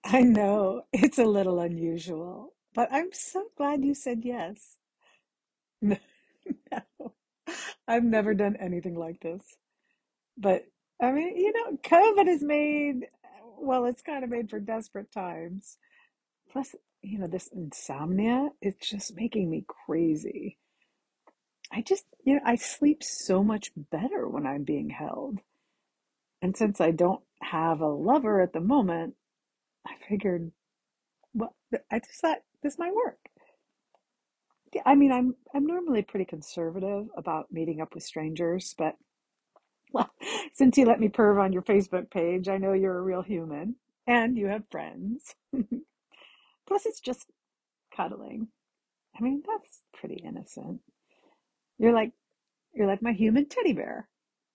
I know it's a little unusual, but I'm so glad you said yes. No, no, I've never done anything like this. But I mean, COVID is made, well, it's kind of made for desperate times. Plus, this insomnia, it's just making me crazy. I sleep so much better when I'm being held. And since I don't have a lover at the moment, I figured, well, I just thought this might work. Yeah, I mean, I'm normally pretty conservative about meeting up with strangers, but well, since you let me perv on your Facebook page, I know you're a real human and you have friends. Plus, it's just cuddling. I mean, that's pretty innocent. You're like you're like my human teddy bear.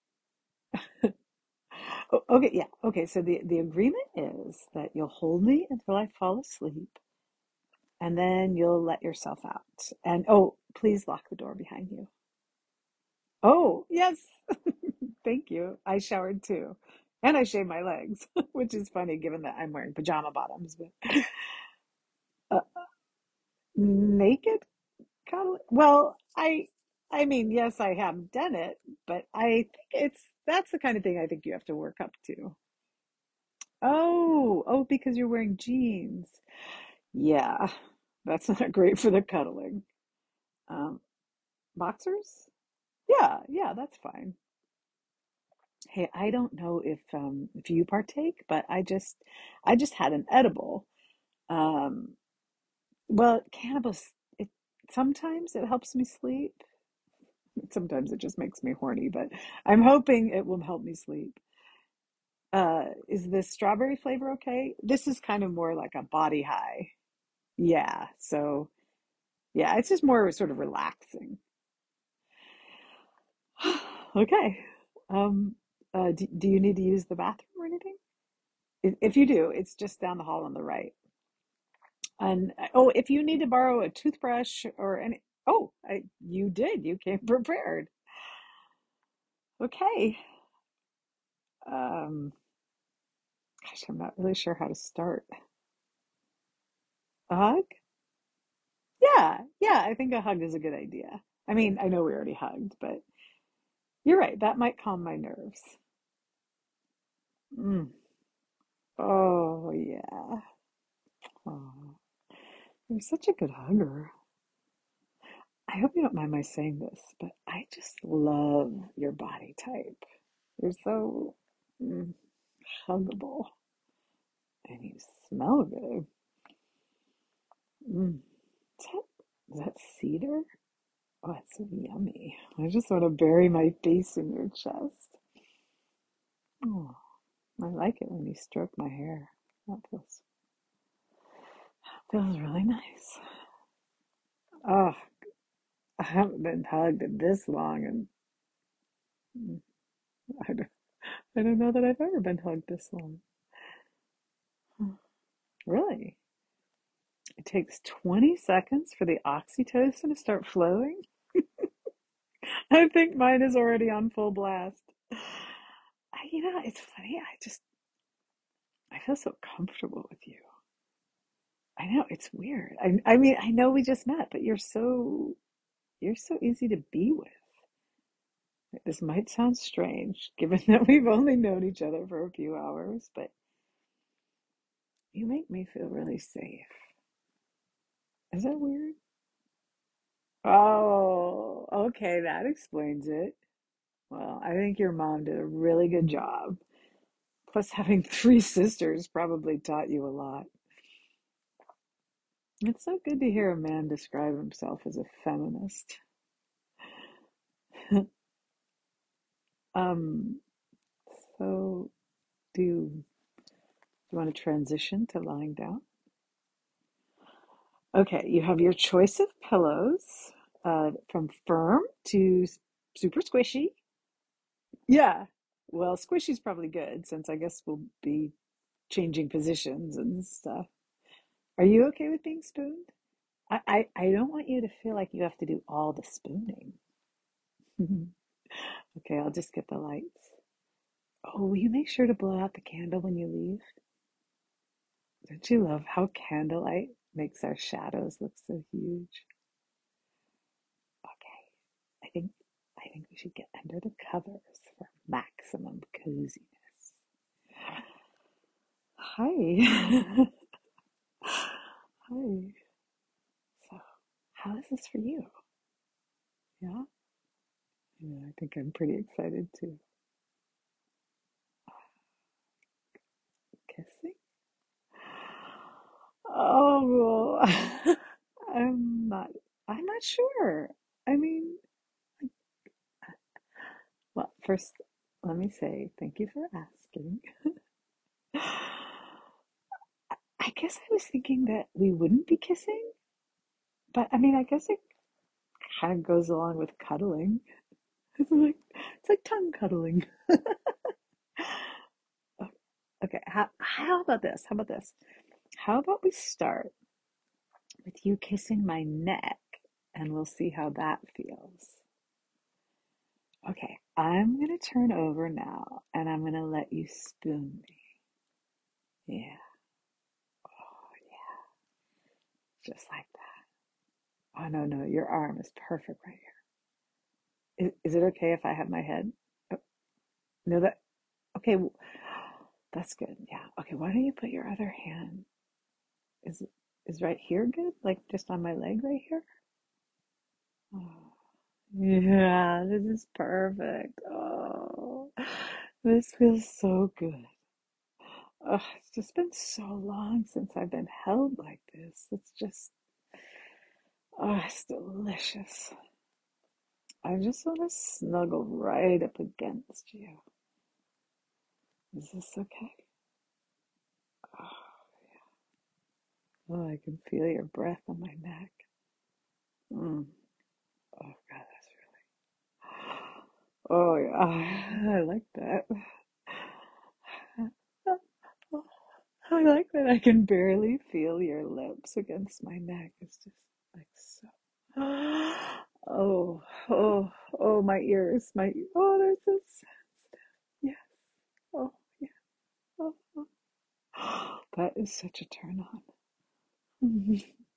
Okay, yeah. Okay, so the agreement is that you'll hold me until I fall asleep, and then you'll let yourself out. And oh, please lock the door behind you. Oh, yes. Thank you. I showered too. And I shaved my legs, which is funny given that I'm wearing pajama bottoms. But naked cuddling? Well, I mean, yes, I have done it, but I think that's the kind of thing I think you have to work up to. Oh, because you're wearing jeans. Yeah, that's not great for the cuddling. Um, Boxers? Yeah, that's fine. Hey, I don't know if you partake, but I just had an edible. Um, well, cannabis, sometimes it helps me sleep. Sometimes it just makes me horny, but I'm hoping it will help me sleep. Is the strawberry flavor okay? This is kind of more like a body high. Yeah, so yeah, it's just more sort of relaxing. Okay. Um, do you need to use the bathroom or anything? If you do, it's just down the hall on the right. And oh, if you need to borrow a toothbrush or any, oh, you did. You came prepared. Okay. Um, Gosh, I'm not really sure how to start. A hug? Yeah, I think a hug is a good idea. I mean, I know we already hugged, but you're right. That might calm my nerves. Mm. Oh, yeah. Oh, you're such a good hugger. I hope you don't mind my saying this, but I just love your body type. You're so huggable and you smell good. Mm. Is that cedar? Oh, it's so yummy. I just want to bury my face in your chest. Oh, I like it when you stroke my hair. That feels really nice. Oh, I haven't been hugged in this long, and mm, I don't, I don't know that I've ever been hugged this long. Really? It takes 20 seconds for the oxytocin to start flowing? I think mine is already on full blast. It's funny. I feel so comfortable with you. I know it's weird. I mean, I know we just met, but you're so easy to be with. This might sound strange, given that we've only known each other for a few hours, but you make me feel really safe. Is that weird? Oh, okay, that explains it. Well, I think your mom did a really good job. Plus, having three sisters probably taught you a lot. It's so good to hear a man describe himself as a feminist. Um, so do you want to transition to lying down? Okay, you have your choice of pillows, from firm to super squishy. Yeah, well, squishy's probably good since I guess we'll be changing positions and stuff. Are you okay with being spooned? I don't want you to feel like you have to do all the spooning. Okay, I'll just get the lights. Oh, will you make sure to blow out the candle when you leave? Don't you love how candlelight makes our shadows look so huge? Okay, I think I think we should get under the covers for maximum coziness. Hi. Hi. So, how is this for you? Yeah? Yeah, I think I'm pretty excited too. Kissing? Oh, I'm not I'm not sure. I mean, well, first, let me say thank you for asking. I guess I was thinking that we wouldn't be kissing, but I mean, I guess it kind of goes along with cuddling. It's like tongue cuddling. Okay, how about this? How about this? How about we start with you kissing my neck and we'll see how that feels. Okay, I'm gonna turn over now and I'm gonna let you spoon me. Yeah, oh yeah, just like that. Oh no, no, your arm is perfect right here. Is it okay if I have my head? Oh, no, okay, that's good. Yeah. Okay, why don't you put your other hand? Is is right here good? Like just on my leg right here? Oh, yeah, this is perfect. Oh, this feels so good. Oh, it's just been so long since I've been held like this. It's just, oh, it's delicious. I just want to snuggle right up against you. Is this okay? Oh, I can feel your breath on my neck. Mm. Oh, God, that's really. Oh, yeah, I like that. I like that I can barely feel your lips against my neck. It's just like so. Oh, oh, oh, my ears, oh, there's this. Yes. Oh, yeah. Oh, oh. That is such a turn on.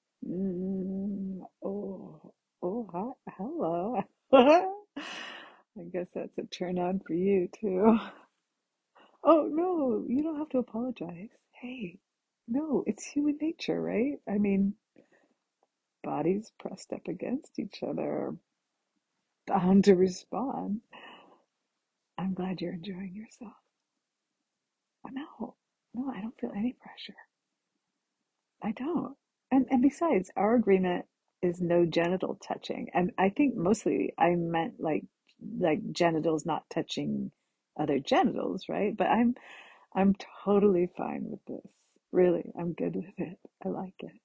Oh, oh, hi, hello. I guess that's a turn on for you too. Oh, no, you don't have to apologize. Hey, no, it's human nature, right? I mean, bodies pressed up against each other are bound to respond. I'm glad you're enjoying yourself. Oh, no, no, I don't feel any pressure. I don't. And besides, our agreement is no genital touching. And I think mostly I meant like genitals not touching other genitals, right? But I'm totally fine with this. Really, I'm good with it. I like it.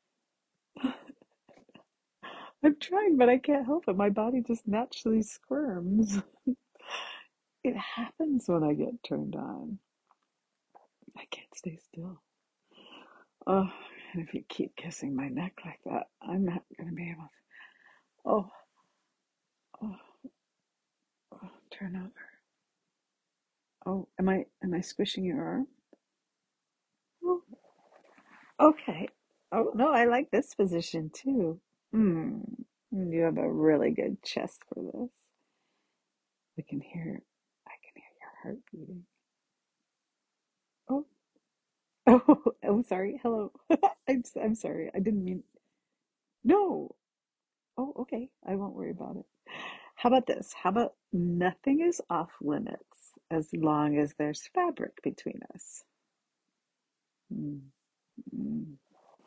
I'm trying, but I can't help it. My body just naturally squirms. It happens when I get turned on. I can't stay still. Oh, and if you keep kissing my neck like that, I'm not going to be able to. Oh, oh, oh, turn over. Oh, am I squishing your arm? Oh, okay. Oh, no, I like this position too. Hmm. You have a really good chest for this. I can hear your heart beating. Oh, oh, sorry. Hello. I'm sorry. I didn't mean. No. Oh, okay. I won't worry about it. How about this? How about nothing is off limits as long as there's fabric between us? Mm, mm.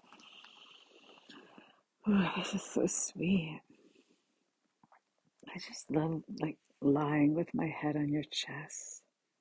Oh, this is so sweet. I just love like lying with my head on your chest.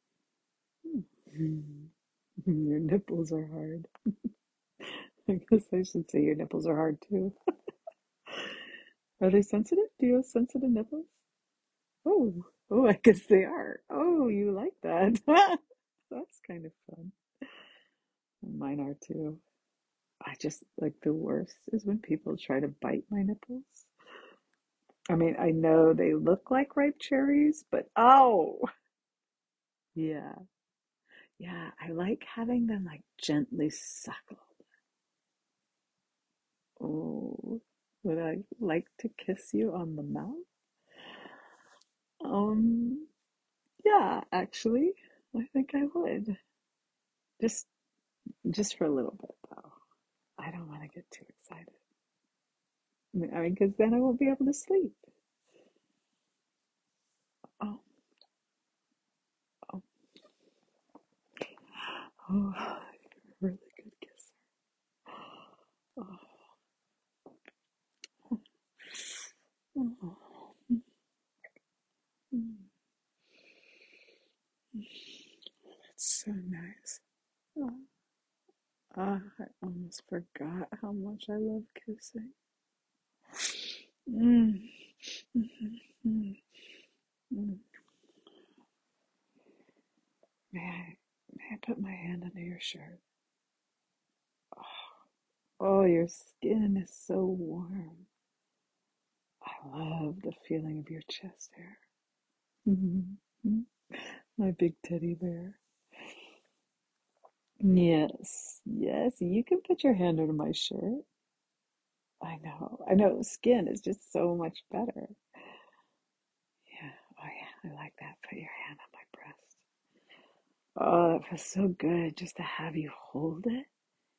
Mm. Your nipples are hard. I guess I should say your nipples are hard too. Are they sensitive? Do you have sensitive nipples? Oh, oh, I guess they are. Oh, you like that. That's kind of fun. Mine are too. I just like the worst is when people try to bite my nipples. I mean, I know they look like ripe cherries, but oh, yeah. Yeah, I like having them like gently suckled. Oh, would I like to kiss you on the mouth? Um, yeah, actually, I think I would. Just just for a little bit though. I don't want to get too excited. I mean, because then I won't be able to sleep. Oh, oh, oh, you're a really good kisser. Oh, oh, mm, that's so nice. Oh, I almost forgot how much I love kissing. Mm, mm, mm, mm. May I put my hand under your shirt? Oh, your skin is so warm. I love the feeling of your chest hair. Mhm. My big teddy bear. Yes, yes, you can put your hand under my shirt. I know, skin is just so much better. Yeah, oh yeah, I like that. Put your hand on my breast. Oh, that feels so good just to have you hold it.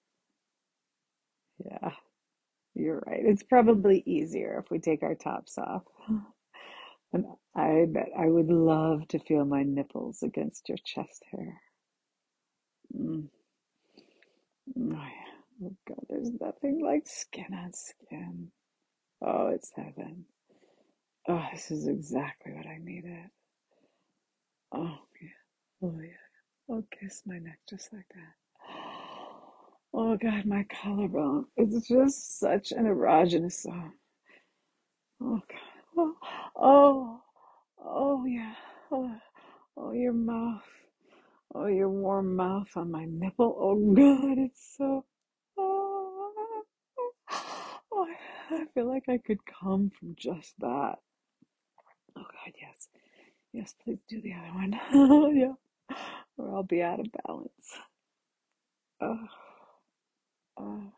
Yeah, you're right. It's probably easier if we take our tops off. And I bet I would love to feel my nipples against your chest hair. Mm. Oh, yeah. Oh, God, there's nothing like skin on skin. Oh, it's heaven. Oh, this is exactly what I needed. Oh, yeah. Oh, yeah. Oh, kiss my neck just like that. Oh, God, my collarbone. It's just such an erogenous zone. Oh, God. Oh, oh, yeah. Oh, oh, your mouth. Oh, your warm mouth on my nipple. Oh, God, it's so. Oh, oh, I feel like I could come from just that. Oh, God, yes. Yes, please do the other one. Yeah. Or I'll be out of balance. Oh, oh,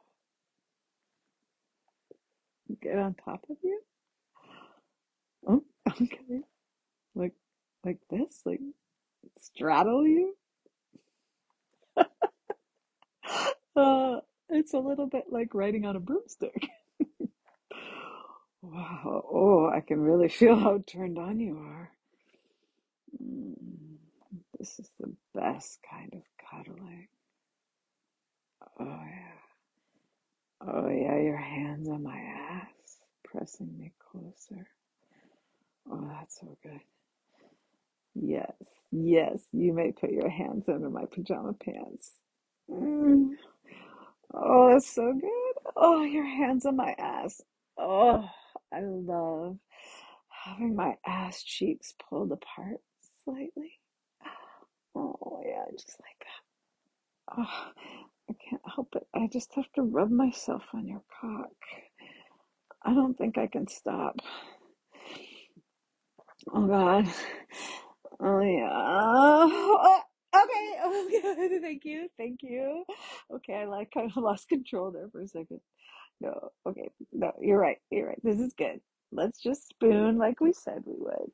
get on top of you? Oh, okay. Like, like this? Like, straddle you? It's a little bit like riding on a broomstick. Wow. Oh, I can really feel how turned on you are. Mm, this is the best kind of cuddling. Oh, yeah. Oh, yeah, your hands on my ass, pressing me closer. Oh, that's so good. Yes, yes, you may put your hands under my pajama pants. Mm. Oh, that's so good. Oh, your hands on my ass. Oh, I love having my ass cheeks pulled apart slightly. Oh, yeah, just like that. Oh, I can't help it. I just have to rub myself on your cock. I don't think I can stop. Oh God. Oh yeah. Oh, okay. Okay. Thank you. Thank you. Okay. I like kind of lost control there for a second. No. Okay. No. You're right. You're right. This is good. Let's just spoon like we said we would.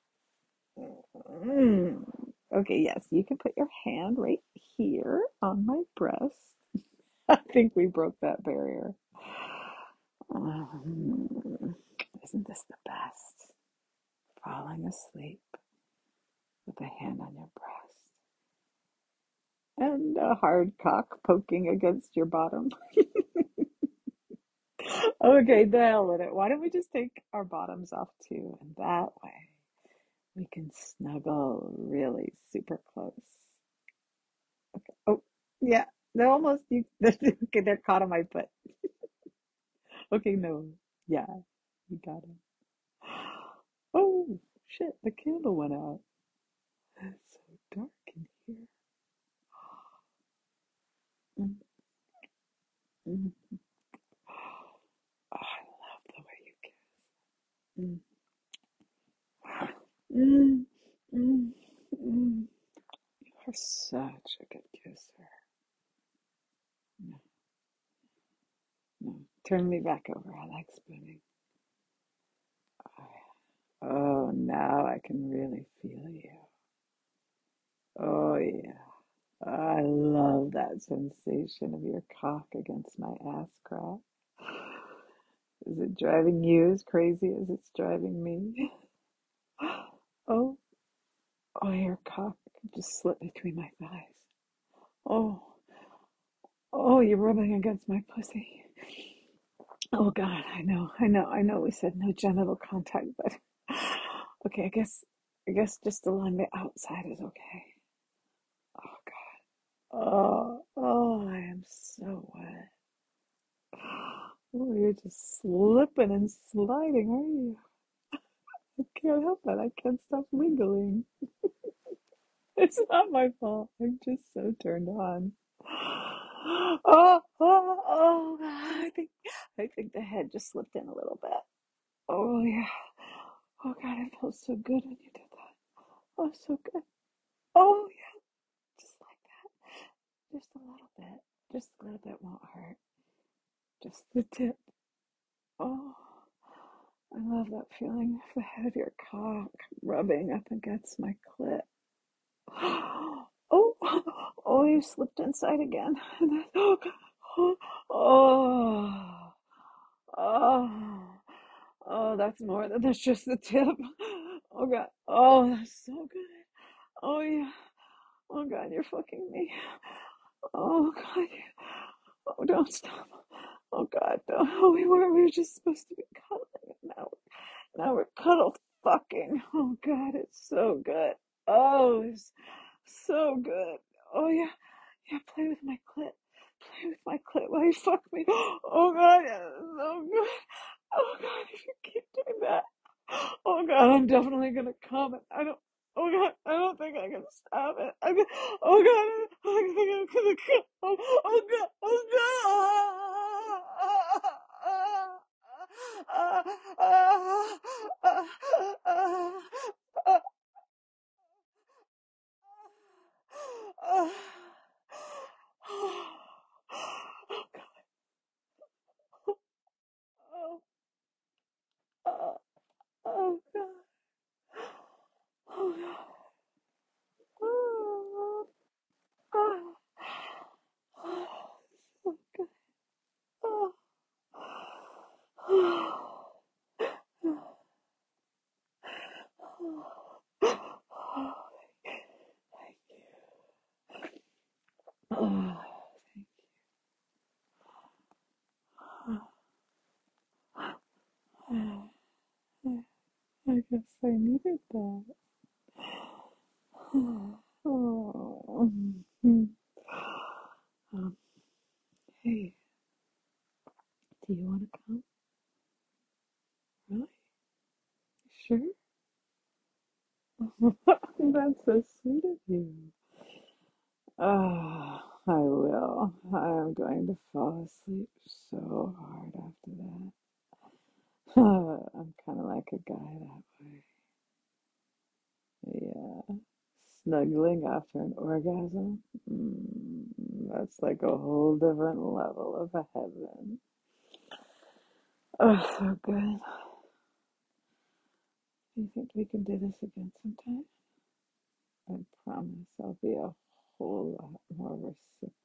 Mm. Okay. Yes. You can put your hand right here on my breast. I think we broke that barrier. Um, isn't this the best? Falling asleep with a hand on your breast and a hard cock poking against your bottom. Okay, the hell with it. Why don't we just take our bottoms off too? And that way we can snuggle really super close. Oh, yeah, they're almost, okay, they're caught on my foot. Okay, no. Yeah, you got it. Oh, shit, the candle went out. It's so dark in here. Mm, mm. Oh, I love the way you kiss. Mm. Mm, mm, mm. You are such a good kisser. No, no. Turn me back over. I like spooning. Oh, now I can really feel you. Oh, yeah. I love that sensation of your cock against my ass crack. Is it driving you as crazy as it's driving me? Oh, oh, your cock just slipped between my thighs. Oh, oh, you're rubbing against my pussy. Oh God, I know we said no genital contact, but okay, I guess just along the outside is okay. Oh God. Oh, I am so wet. Oh, you're just slipping and sliding, are you? I can't help it. I can't stop wiggling. It's not my fault. I'm just so turned on. Oh, I think the head just slipped in a little bit. Oh yeah. Oh God, it felt so good when you did that. Oh, so good. Oh yeah, just like that. Just a little bit. Just a little bit won't hurt. Just the tip. Oh, I love that feeling of the head of your cock rubbing up against my clit. Oh, oh, you slipped inside again. Oh, God. Oh, oh, oh, oh, that's just the tip. Oh, God. Oh, that's so good. Oh, yeah. Oh, God, you're fucking me. Oh, God. Oh, don't stop. Oh, God. Don't. Oh, we were just supposed to be cuddling. And now we're cuddled fucking. Oh, God, it's so good. Oh, it's so good. Oh, yeah. Yeah, play with my clit. Play with my clit while you fuck me. Oh God, yeah, that's so good. Oh God, if you keep doing that. Oh God, I'm definitely gonna come. I don't. Oh God, I don't think I can stop it. Oh God, I think I'm gonna come. Oh God, oh God. Oh, oh, oh, oh God. Oh God. Oh, oh, oh, so good. Oh, oh, oh, thank you. Oh, I guess I needed that. Oh, um, hey, do you want to come? Really? Sure? That's so sweet of you. I will. I am going to fall asleep so hard after that. I'm kind of like a guy that way. Yeah. Snuggling after an orgasm. That's like a whole different level of a heaven. Oh, so good. Do you think we can do this again sometime? I promise I'll be a whole lot more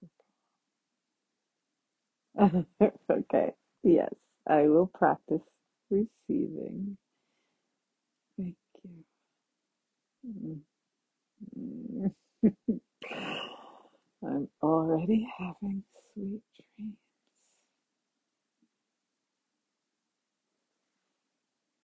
reciprocal. Okay. Yes, I will practice receiving. Thank you. Mm. I'm already having sweet dreams.